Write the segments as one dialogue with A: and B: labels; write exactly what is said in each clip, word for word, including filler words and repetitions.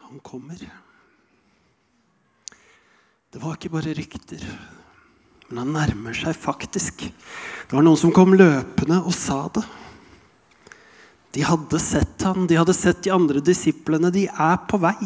A: Han kommer. Det var ikke bare rykter, men han nærmer seg faktisk. Det var noen som kom løpende og sa det. De hadde sett han, de hadde sett de andre disiplene, de er på vei.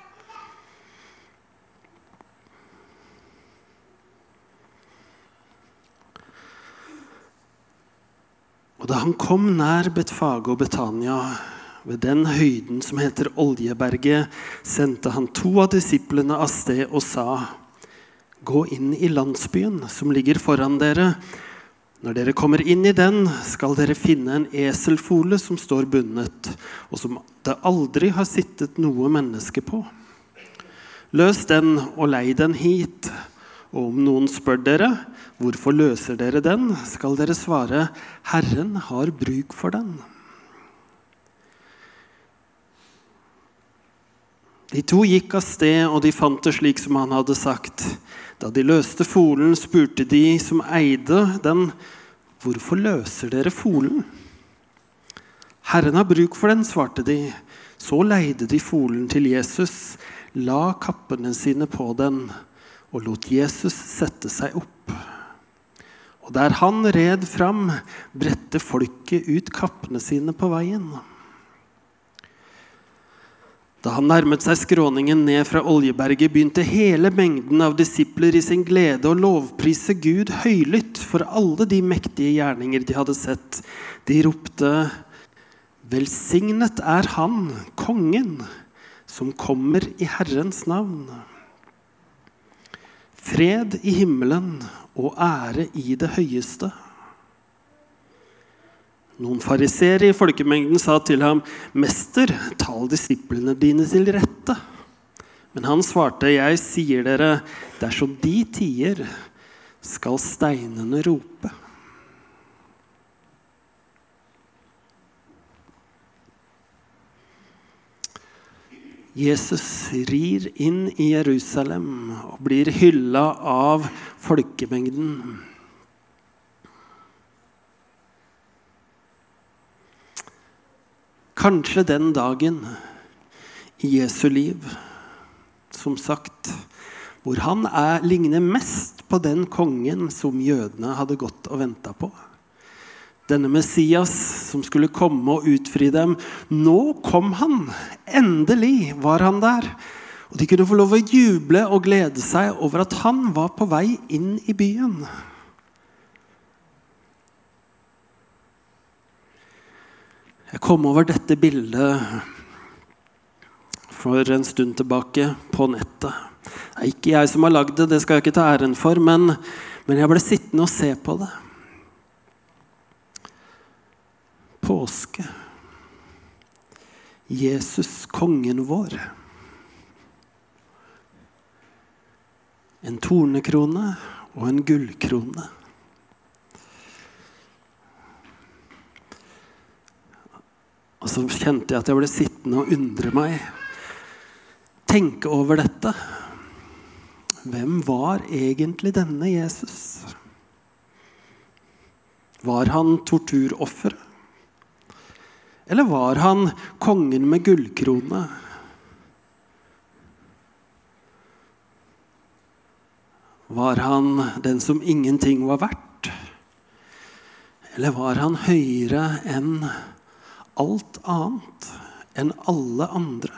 A: Og da han kom nær Betfage og Betania, ved den høyden som heter Oljeberget, sendte han to av disiplene av sted og sa: «Gå inn i landsbyen som ligger foran dere. Når dere kommer inn i den, skal dere finne en eselfole som står bundet, og som det aldri har sittet noe menneske på. Løs den og lei den hit, og om noen spør dere, hvorfor løser dere den, skal dere svare: Herren har bruk for den.» De to gikk av sted, og de fant det slik som han hadde sagt. Da de løste folen, spurte de som eide den: «Hvorfor løser dere folen?» «Herren har bruk for den», svarte de. Så leide de folen til Jesus, la kappene sine på den, og lot Jesus sette seg opp. Og der han red fram, bredte folket ut kappene sine på veien. Da han nærmet seg skråningen ned fra Oljeberget, begynte hele mengden av disipler i sin glede å lovprise Gud høylytt for alle de mektige gjerninger de hadde sett. De ropte: «Velsignet er han, kongen, som kommer i Herrens navn. Fred i himmelen og ære i det høyeste.» Noen fariseere i folkemengden sa til ham: «Mester, tal disiplene dine til rette.» Men han svarte: «Jeg sier dere, dersom de tier, skal steinene rope.» Jesus rir inn i Jerusalem og blir hyllet av folkemengden. Kanskje den dagen i Jesu liv, som sagt, hvor han er, ligner mest på den kongen som jødene hadde gått og ventet på. Denne Messias som skulle komme og utfri dem. Nå kom han, endelig var han der. Og de kunne få lov å juble og glede seg over at han var på vei inn i byen. Jeg kom over dette bildet for en stund tilbake på nettet. Det er ikke jeg som har lagd det, det skal jeg ikke ta æren for, men, men jeg ble sittende og se på det. Påske. Jesus, kongen vår. En tornekrone og en gullkrone. Og så kjente jeg at jeg ble sittende og undre meg. Tenke over dette. Hvem var egentlig denne Jesus? Var han torturoffer? Eller var han kongen med gullkrone? Var han den som ingenting var verdt? Eller var han høyere enn alt annet, enn alle andre?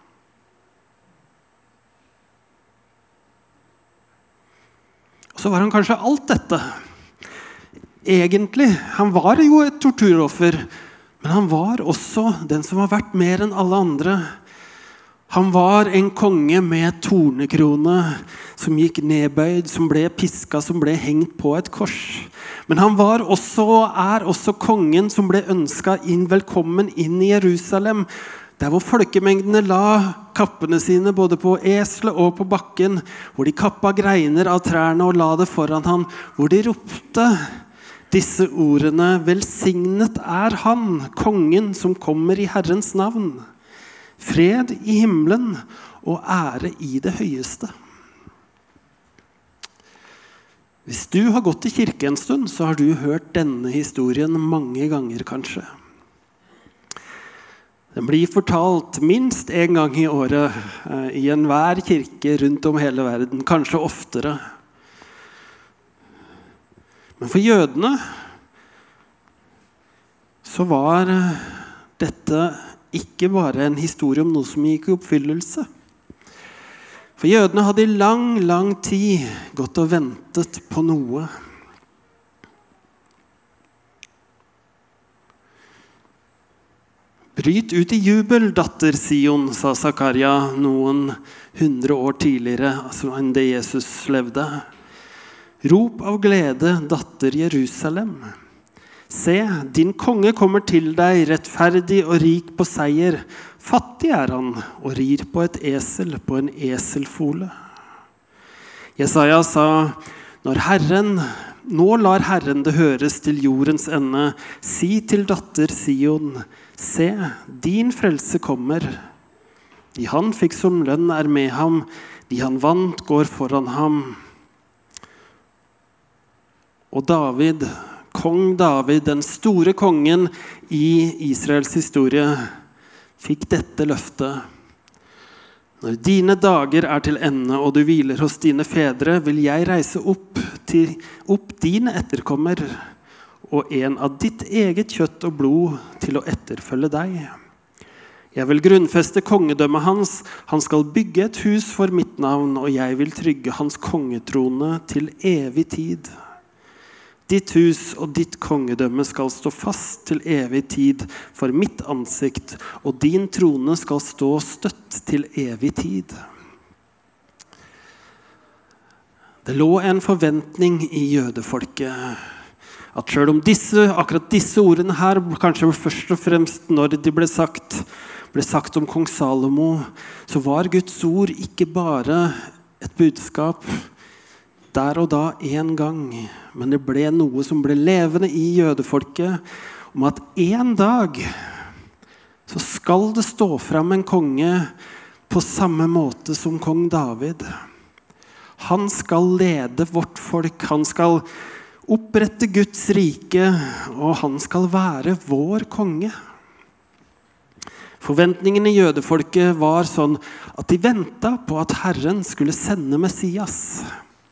A: Og så var han kanskje alt dette. Egentlig, han var jo et torturoffer, men han var også den som var verdt mer enn alle andre. Han var en konge med tornekrone, som gikk nedbøyd, som ble pisket, som ble hengt på et kors. Men han var også, og er også kongen som ble ønsket inn, velkommen inn i Jerusalem, der hvor folkemengdene la kappene sine både på eselet og på bakken, hvor de kappet greiner av trærne og la det foran han, hvor de ropte disse ordene: «Velsignet er han, kongen som kommer i Herrens navn. Fred i himmelen og ære i det høyeste.» Hvis du har gått i kirke en stund, så har du hørt denne historien mange ganger kanskje. Den blir fortalt minst en gang i året i enhver kirke rundt om hele verden, kanskje oftere. Men for jødene så var dette ikke bare en historie om noe som gikk i oppfyllelse. For jødene hadde i lang, lang tid gått og ventet på noe. Bryt ut i jubel, datter Sion, sa Zakaria noen hundre år tidligere enn det Jesus levde. Rop av glede, datter Jerusalem. Se, din konge kommer til deg, rettferdig og rik på seier. Fattig er han, og rir på et esel, på en eselfole. Jesaja sa, når Herren, nå lar Herren det høres til jordens ende. Si til datter Sion, se, din frelse kommer. De han fikk som lønn er med ham, de han vant går foran ham. Og David, kong David, den store kongen i Israels historie, fikk dette løftet. Når dine dager er til ende, og du hviler hos dine fedre, vil jeg reise opp til opp din etterkommer, og en av ditt eget kjøtt og blod til å etterfølge deg. Jeg vil grunnfeste kongedømmet hans, han skal bygge et hus for mitt navn, og jeg vil trygge hans kongetrone til evig tid. Ditt hus og ditt kongedømme skal stå fast til evig tid for mitt ansikt, og din trone skal stå støtt til evig tid. Det lå en forventning i jødefolket, at selv om disse, akkurat disse ordene her, kanskje først og fremst når de ble sagt, ble sagt om kong Salomo, så var Guds ord ikke bare et budskap der og da en gang, men det ble noe som ble levende i jødefolket, om at en dag så skal det stå frem en konge på samme måte som kong David. Han skal lede vårt folk, han skal opprette Guds rike, og han skal være vår konge. Forventningene i jødefolket var sånn at de ventet på at Herren skulle sende Messias.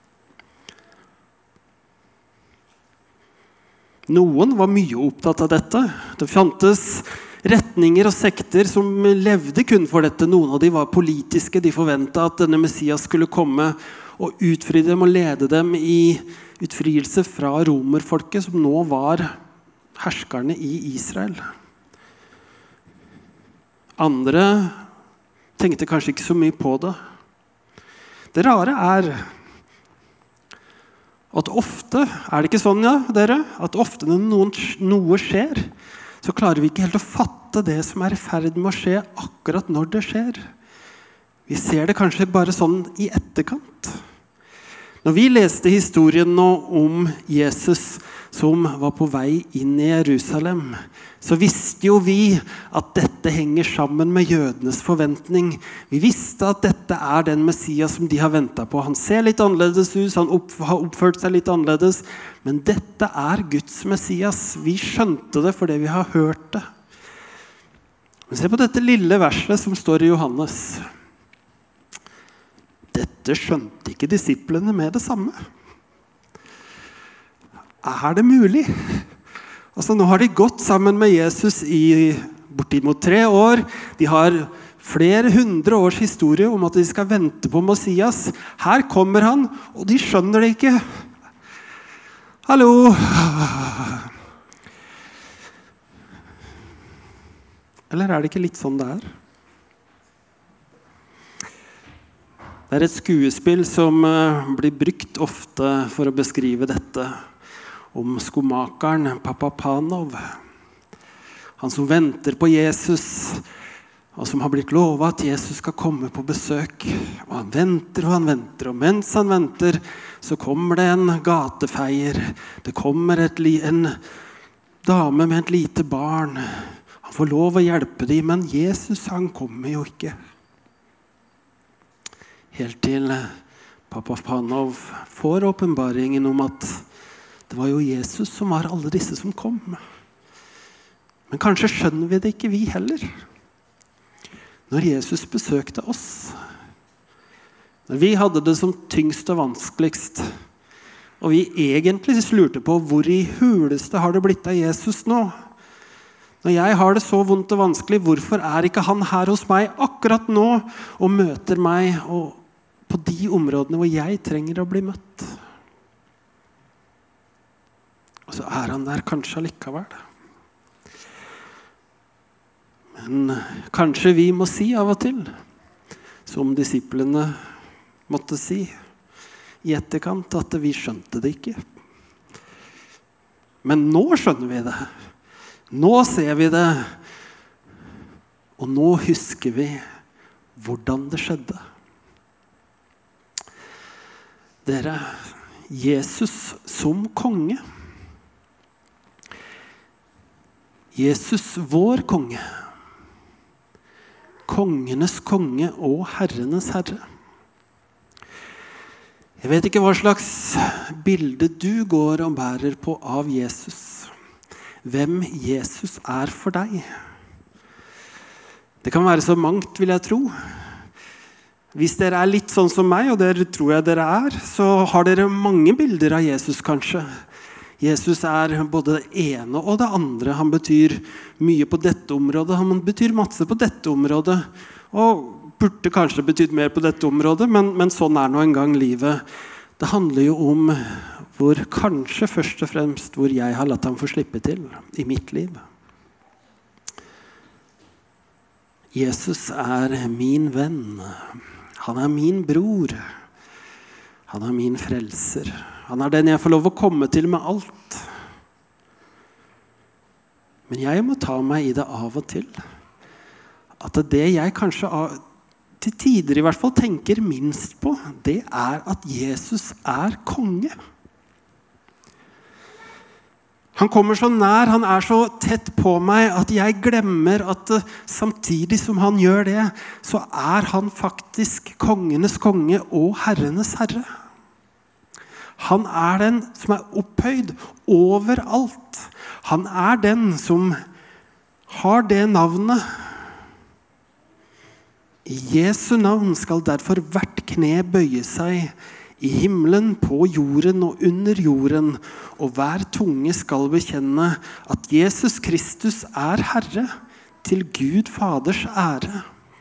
A: Noen var mye opptatt av dette. Det fantes retninger og sekter som levde kun for dette. Noen av de var politiske. De forventet at denne Messias skulle komme og utfri dem og lede dem i utfrielse fra romerfolket, som nå var herskerne i Israel. Andre tenkte kanskje ikke så mye på det. Det rare er at ofte, er det ikke sånn, ja, dere? At ofte når noen, noe skjer, så klarer vi ikke helt å fatte det som er i ferd med å skje akkurat når det skjer. Vi ser det kanskje bare sånn i etterkant. Når vi leste historien nå om Jesus som var på vei inn i Jerusalem, så visste jo vi at dette henger sammen med jødenes forventning. Vi visste at dette er den Messias som de har ventet på. Han ser litt annerledes ut, han opp, har oppført seg litt annerledes, men dette er Guds Messias. Vi skjønte det fordi vi har hørt det. Men se på dette lille verset som står i Johannes. Dette skjønte ikke disiplene med det samme. Er det mulig? Altså, nå har de gått sammen med Jesus i bortimot tre år. De har flere hundre års historie om at de skal vente på Messias. Her kommer han, og de skjønner det ikke. Hallo! Eller er det ikke litt sånn det er? Det er et skuespill som blir brukt ofte for å beskrive dette, om skomakeren Pappa Panov. Han som venter på Jesus, og som har blitt lovet at Jesus skal komme på besøk. Og han venter og han venter, og mens han venter, så kommer det en gatefeier. Det kommer et, en dame med et lite barn. Han får lov å hjelpe dem, men Jesus, han kommer jo ikke. Helt til Pappa Panov får åpenbaringen om at det var jo Jesus som var alle disse som kom. Men kanskje skjønner vi det ikke vi heller. når Jesus besøkte oss. Når vi hadde det som tyngst og vanskeligst, og vi egentlig lurte på hvor i huleste har det blitt av Jesus nå. Når jeg har det så vondt og vanskelig, hvorfor er ikke han her hos meg akkurat nå og møter meg og på de områdene hvor jeg trenger å bli møtt? Og så er han der kanskje allikevel. Men kanskje vi må si av og til, som disiplene måtte si i etterkant, at vi skjønte det ikke. Men nå skjønner vi det. Nå ser vi det. Og nå husker vi hvordan det skjedde. Dere, Jesus som konge. Jesus vår konge. Kongenes konge og herrenes herre. Jeg vet ikke hva slags bilde du går og bærer på av Jesus. Hvem Jesus er for deg. Det kan være så mangt, vil jeg tro. Hvis dere er litt sånn som meg, og det tror jeg dere er, så har dere mange bilder av Jesus kanskje. Jesus er både det ene og det andre. Han betyr mye på dette området. Han betyr masse på dette området. Og burde kanskje betydd mer på dette området, men, men sånn er nå en gang livet. Det handler jo om hvor kanskje først og fremst hvor jeg har latt ham få slippe til i mitt liv. Jesus er min venn. Han er min bror. Han er min frelser. Han er den jeg får lov å komme til med alt. Men jeg må ta meg i det av og til. At det jeg kanskje til tider i hvert fall tenker minst på, det er at Jesus er konge. Han kommer så nær, han er så tett på meg at jeg glemmer at samtidig som han gjør det, så er han faktisk kongenes konge og herrenes herre. Han er den som er opphøyd overalt. Han er den som har det navnet. I Jesu navn skal derfor hvert kne bøye seg i himmelen, på jorden og under jorden, og hver tunge skal bekjenne at Jesus Kristus er Herre, til Gud Faders ære.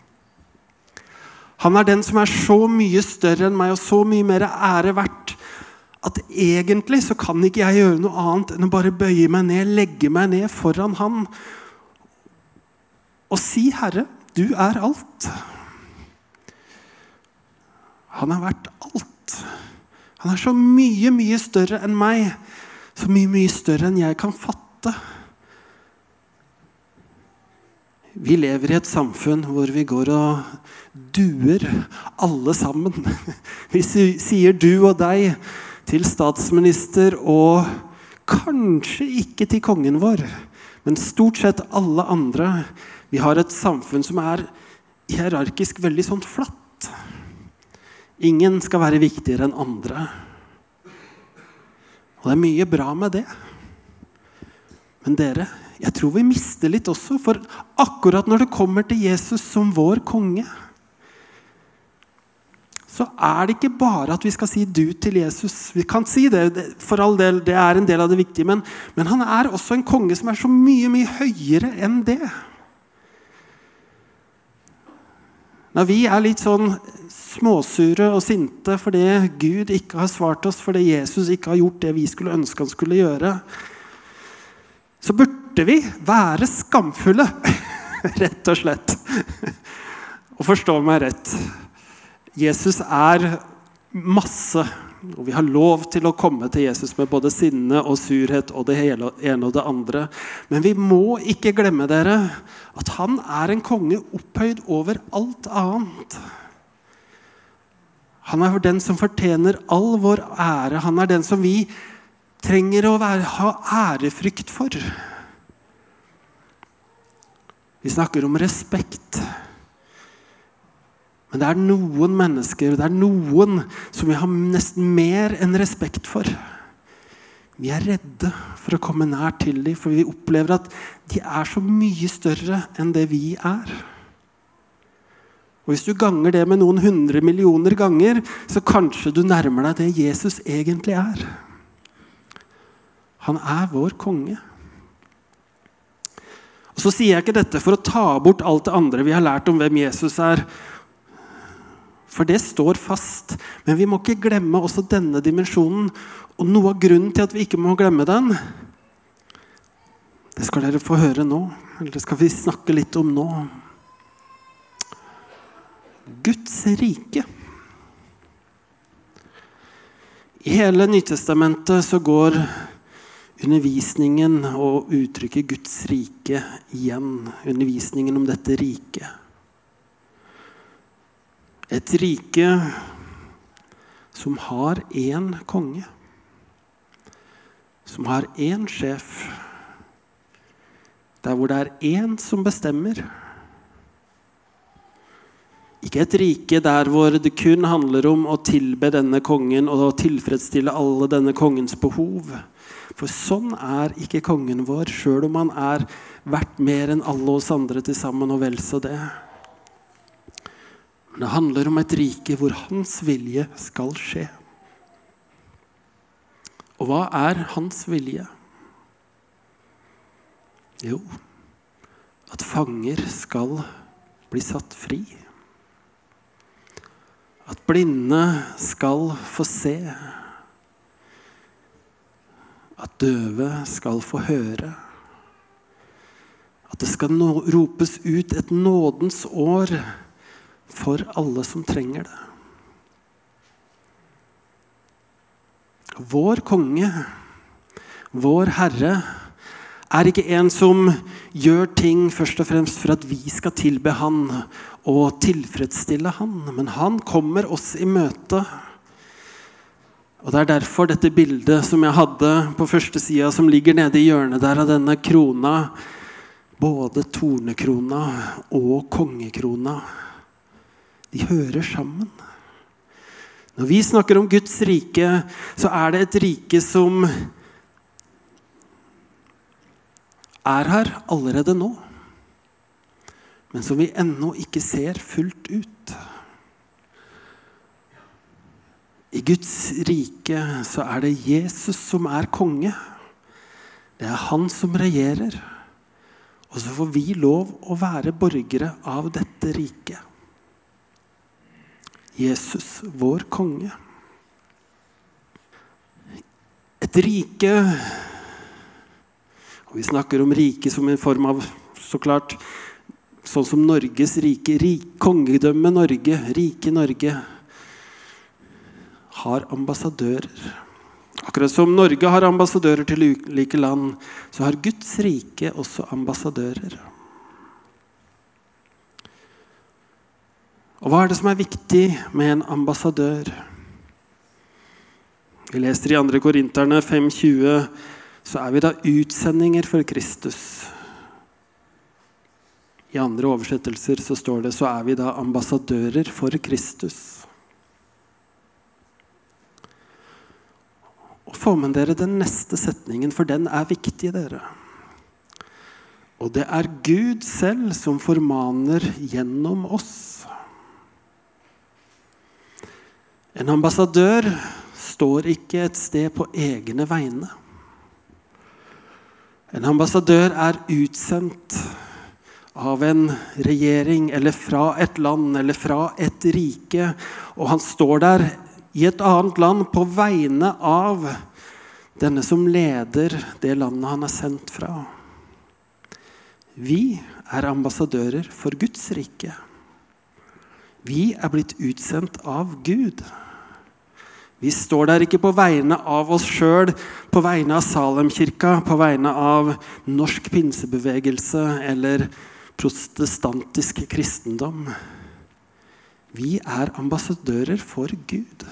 A: Han er den som er så mye større enn meg og så mye mer ære verdt, at egentlig så kan ikke jeg gjøre noe annet enn å bare bøye meg ned, legge meg ned foran han og si, Herre, du er alt. Han er verdt alt. Han er så mye, mye større enn meg. Så mye, mye større enn jeg kan fatte. Vi lever i et samfunn hvor vi går og duer alle sammen. Vi sier du og deg til statsminister og kanskje ikke til kongen vår, men stort sett alle andre. Vi har et samfunn som er hierarkisk veldig sånn flatt. Ingen skal være viktigere enn andre. Og det er mye bra med det. Men dere, jeg tror vi mister litt også, for akkurat når det kommer til Jesus som vår konge, så er det ikke bare at vi skal si du til Jesus. Vi kan si det, for all del, det er en del av det viktige, men, men han er også en konge som er så mye, mye høyere enn det. Når vi er litt sånn småsure og sinte fordi Gud ikke har svart oss, fordi Jesus ikke har gjort det vi skulle ønske han skulle gjøre, så burde vi være skamfulle, rett og slett. Og forstå meg rett. Jesus er masse, og vi har lov til å komme til Jesus med både sinne og surhet og det hele, ene og det andre. Men vi må ikke glemme dere at han er en konge opphøyd over alt annet. Han er den som fortjener all vår ære. Han er den som vi trenger å være, ha ærefrykt for. Vi snakker om respekt. Men det er noen mennesker, det er noen som vi har nesten mer enn respekt for. Vi er redde for å komme nær til dem, for vi opplever at de er så mye større enn det vi er. Og hvis du ganger det med noen hundre millioner ganger, så kanskje du nærmer deg det Jesus egentlig er. Han er vår konge. Og så sier jeg ikke dette for å ta bort alt det andre vi har lært om hvem Jesus er, for det står fast. Men vi må ikke glemme også denne dimensjonen, og noe av grunnen til at vi ikke må glemme den, det skal dere få høre nå, eller det skal vi snakke litt om nå. Guds rike. I hele Nytestamentet så går undervisningen og uttrykket Guds rike igjen. Undervisningen om dette riket. Et rike som har en konge. Som har en sjef. Der hvor det er en som bestemmer. Ikke et rike der hvor det kun handler om å tilbe denne kongen og tilfredsstille alle denne kongens behov. For sånn er ikke kongen vår, selv om han er verdt mer enn alle oss andre til sammen og vel så det. Men det handler om et rike hvor hans vilje skal skje. Og hva er hans vilje? Jo, at fanger skal bli satt fri. At blinde skal få se. At døve skal få høre. At det skal nå, ropes ut et nådens år for alle som trenger det. Vår konge, vår Herre, er ikke en som gjør ting først og fremst for at vi skal tilbe han og tilfredsstille han, men han kommer oss i møte. Og det er derfor dette bildet som jeg hadde på første siden, som ligger nede i hjørnet der av denne krona, både tornekrona og kongekrona, de hører sammen. Når vi snakker om Guds rike, så er det et rike som er her allerede nå, men som vi ennå ikke ser fullt ut. I Guds rike så er det Jesus som er konge. Det er han som regjerer. Og så får vi lov å være borgere av dette riket. Jesus, vår konge. Et rike, og vi snakker om rike som en form av, så klart, sånn som Norges rike, rik, kongedømme Norge, rike Norge, har ambassadører. Akkurat som Norge har ambassadører til ulike land, så har Guds rike også ambassadører. Og hva er det som er viktig med en ambassadør? Vi leser i andre Korinterne fem tjue, så er vi da utsendinger for Kristus. I andre oversettelser så står det, så er vi da ambassadører for Kristus. Og få med dere den neste setningen, for den er viktig, dere. Og det er Gud selv som formaner gjennom oss. En ambassadør står ikke et sted på egne vegne. En ambassadør er utsendt av en regjering, eller fra et land, eller fra et rike, og han står der i et annet land på vegne av denne som leder det landet han er sendt fra. Vi er ambassadører for Guds rike. Vi er blitt utsendt av Gud. Vi står der ikke på vegne av oss selv, på vegne av Salemkirka, på vegne av norsk pinsebevegelse eller protestantisk kristendom. Vi er ambassadører for Gud.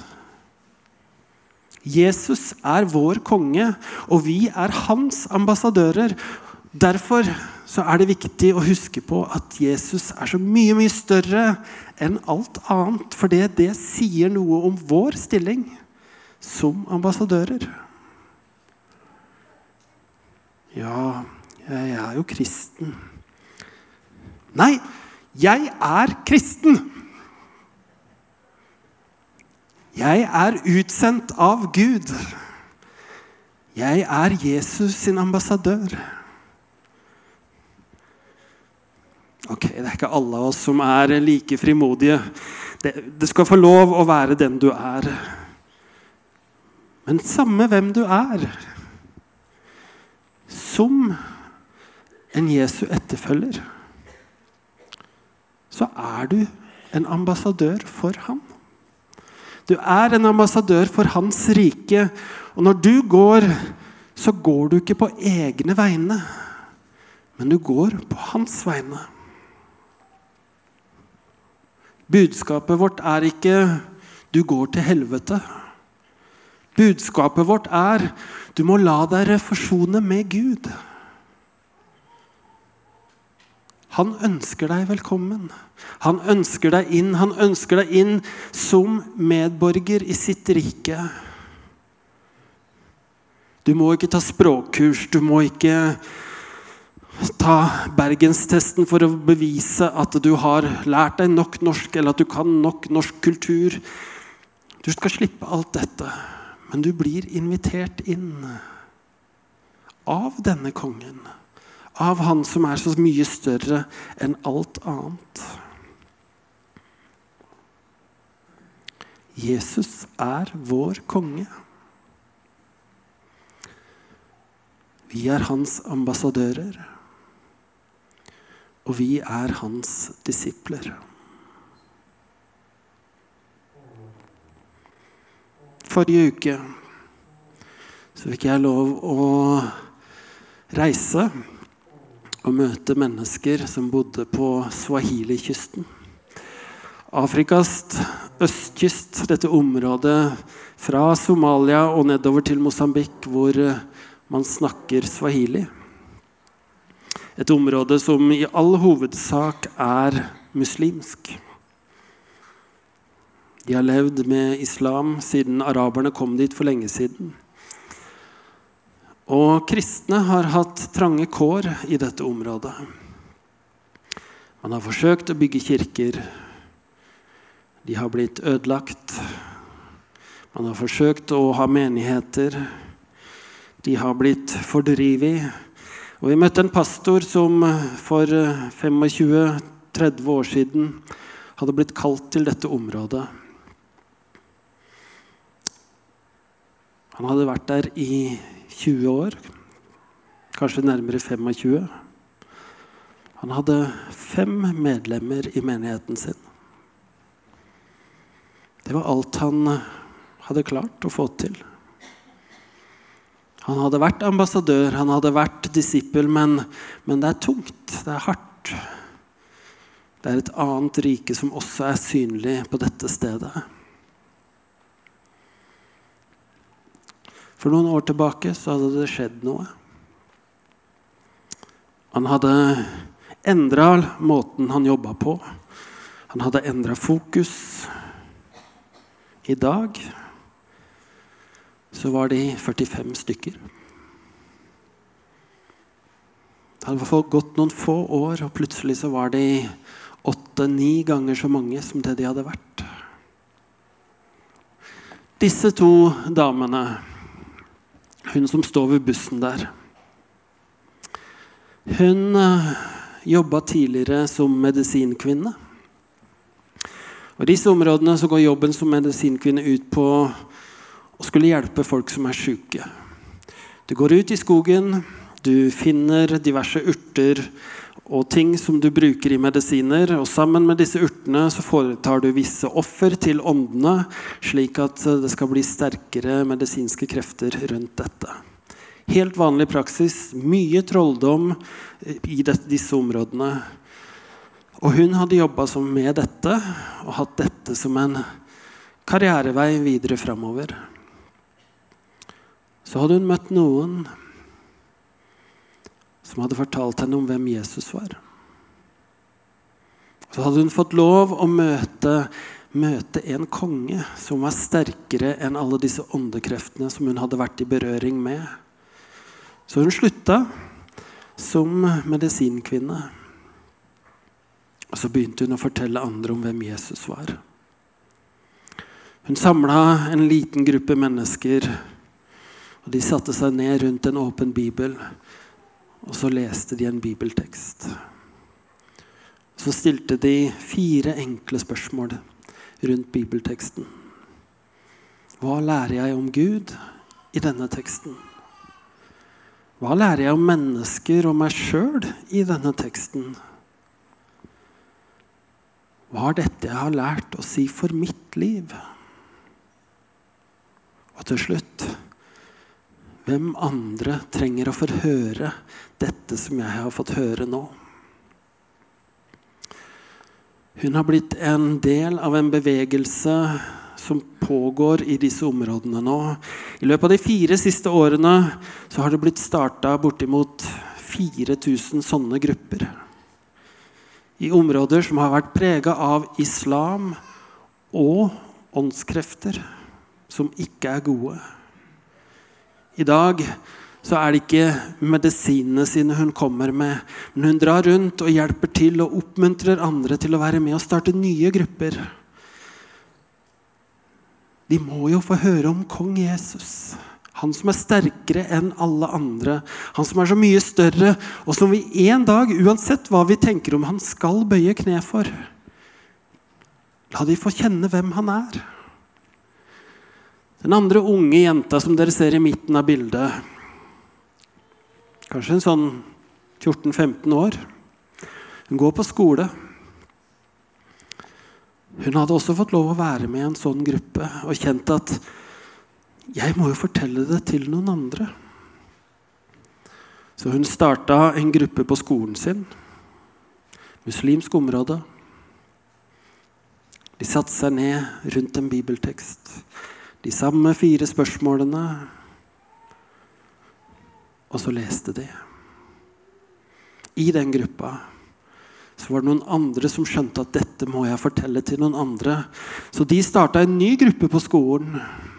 A: Jesus er vår konge, og vi er hans ambassadører. Derfor så er det viktig å huske på at Jesus er så mye, mye større enn alt annet, for det, det sier noe om vår stilling som ambassadører. Ja, jeg er jo kristen. Nei, jeg er kristen! Jeg er utsendt av Gud. Jeg er Jesus sin ambassadør. Ok, det er ikke alle av oss som er like frimodige. Det, det skal få lov å være den du er. Men samme hvem du er, som en Jesu etterfølger, så er du en ambassadør for ham. Du er en ambassadør for hans rike, og når du går, så går du ikke på egne vegne, men du går på hans vegne. Budskapet vårt er ikke «du går til helvete». Budskapet vårt er «du må la deg forsone med Gud». Han ønsker deg velkommen. Han ønsker deg inn. Han ønsker deg inn som medborger i sitt rike. Du må ikke ta språkkurs. Du må ikke ta bergenstesten for å bevise at du har lært deg nok norsk, eller at du kan nok norsk kultur. Du skal slippe alt dette, men du blir invitert inn av denne kongen. Av han som er så mye større enn alt annet. Jesus er vår konge. Vi er hans ambassadører. Og vi er hans disipler. Forrige uke så fikk jeg lov å reise og møte mennesker som bodde på Swahili-kysten. Afrikas østkyst, dette området fra Somalia og nedover til Mosambik, hvor man snakker Swahili. Et område som i all hovedsak er muslimsk. De har levd med islam siden araberne kom dit for lenge siden. Og kristne har hatt trange kår i dette området. Man har forsøkt å bygge kirker. De har blitt ødelagt. Man har forsøkt å ha menigheter. De har blitt fordrivet. Og vi møtte en pastor som for tjuefem til tretti år siden hadde blitt kalt til dette området. Han hadde vært der i tjue år, kanskje nærmere tjuefem. Han hadde fem medlemmer i menigheten sin. Det var alt han hadde klart å få til. Han hadde vært ambassadør, han hadde vært disippel, men, men det er tungt, det er hardt. Det er et annet rike som også er synlig på dette stedet. For noen år tilbake så hadde det skjedd noe. Han hadde endret måten han jobbet på. Han hadde endret fokus. I dag så var de førtifem stykker. Det hadde gått noen få år, og plutselig så var de åtte-ni ganger så mange som det de hadde vært. Disse to damene, hun som står ved bussen der, hun jobbet tidligere som medisinkvinne. Og i disse områdene så går jobben som medisinkvinne ut på å skulle hjelpe folk som er syke. Du går ut i skogen, du finner diverse urter og ting som du bruker i medisiner, og sammen med disse urtene så foretar du visse offer til åndene, slik at det skal bli sterkere medisinske krefter rundt dette. Helt vanlig praksis, mye trolldom i disse områdene. Og hun hadde jobbet med dette, og hatt dette som en karrierevei videre fremover. Så hadde hun møtt noen som hadde fortalt henne om hvem Jesus var. Så hadde hun fått lov å møte, møte en konge som var sterkere enn alle disse åndekreftene som hun hadde vært i berøring med. Så hun sluttet som medisinkvinne. Og så begynte hun å fortelle andre om hvem Jesus var. Hun samlet en liten gruppe mennesker, og de satte seg ned rundt en åpen bibel, og så leste de en bibeltekst. Så stilte de fire enkle spørsmål rundt bibelteksten. Hva lærer jeg om Gud i denne teksten? Hva lærer jeg om mennesker og meg selv i denne teksten? Hva er dette jeg har lært å si for mitt liv? Og til slutt, hvem andre trenger å få høre dette som jeg har fått høre nå? Hun har blitt en del av en bevegelse som pågår i disse områdene nå. I løpet av de fire siste årene så har det blitt startet bortimot fire tusen sånne grupper. I områder som har vært preget av islam og åndskrefter som ikke er gode. I dag så er det ikke medisinene sine hun kommer med, men hun drar rundt og hjelper til og oppmuntrer andre til å være med og starte nye grupper. De må jo få høre om kong Jesus, han som er sterkere enn alle andre, han som er så mye større, og som vi en dag, uansett hva vi tenker om, han skal bøye kne for. La de få kjenne hvem han er. Den andre unge jenta som dere ser i midten av bildet, kanskje en sånn fjorten femten år, hun går på skole. Hun hadde også fått lov å være med i en sånn gruppe og kjent at jeg må jo fortelle det til noen andre. Så hun startet en gruppe på skolen sin, muslimsk område. De satte seg ned rundt en bibeltekst, de samme fire spørsmålene, og så leste de. I den gruppa så var det noen andre som skjønte at dette må jeg fortelle til noen andre. Så de startet en ny gruppe på skolen.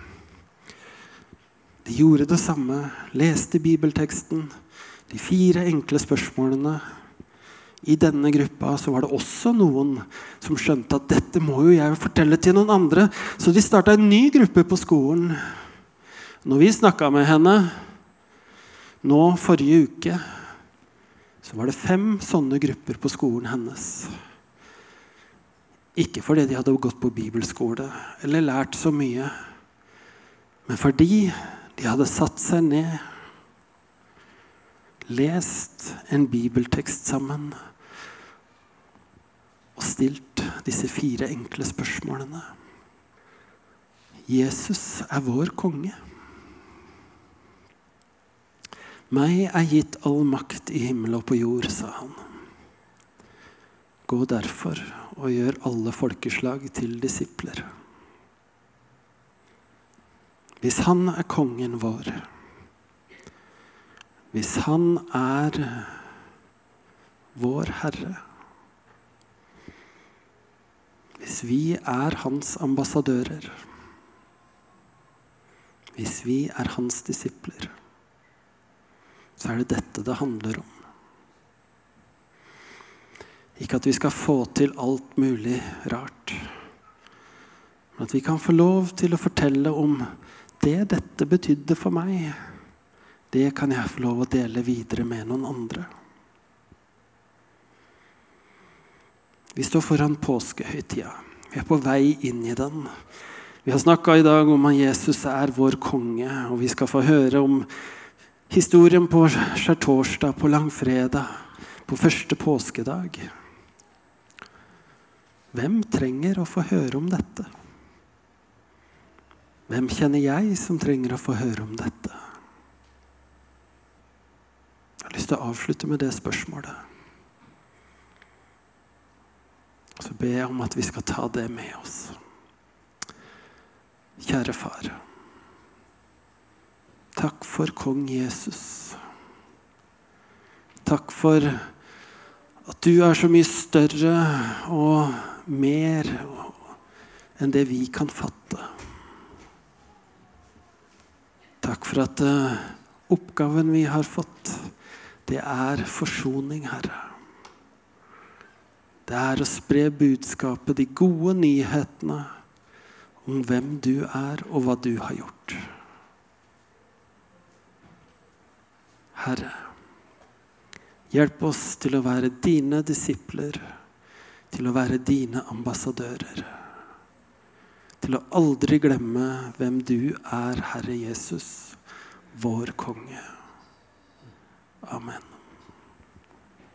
A: De gjorde det samme, leste bibelteksten, de fire enkle spørsmålene. I denne gruppa så var det også noen som skjønte at dette må jo jeg fortelle til noen andre. Så de startet en ny gruppe på skolen. Når vi snakket med henne, nå forrige uke, så var det fem sånne grupper på skolen hennes. Ikke fordi de hadde gått på bibelskole eller lært så mye, men fordi de hadde satt seg ned, lest en bibeltekst sammen og stilt disse fire enkle spørsmålene. Jesus er vår konge. Meg er gitt all makt i himmel og på jord, sa han. Gå derfor og gjør alle folkeslag til disipler. Hvis han er kongen vår, hvis han er vår Herre, hvis vi er hans ambassadører, hvis vi er hans disipler, så er det dette det handler om. Ikke at vi skal få til alt mulig rart, men at vi kan få lov til å fortelle om det dette betydde for meg. Det kan jeg få lov å dele videre med noen andre. Vi står foran påskehøytida. Vi er på vei inn i den. Vi har snakket i dag om at Jesus er vår konge, og vi skal få høre om historien på skjærtorsdag, på langfredag, på første påskedag. Hvem trenger å få høre om dette? Hvem kjenner jeg som trenger å få høre om dette? Jeg har lyst til å avslutte med det spørsmålet. Så ber jeg om at vi skal ta det med oss. Kjære far, takk for kong Jesus. Takk for at du er så mye større og mer enn det vi kan fatte. Takk for at oppgaven vi har fått, det er forsoning, Herre. Det er å spre budskapet, de gode nyhetene, om hvem du er og hva du har gjort. Herre, hjelp oss til å være dine disipler, til å være dine ambassadører, til å aldri glemme hvem du er, Herre Jesus, vår konge. Amen.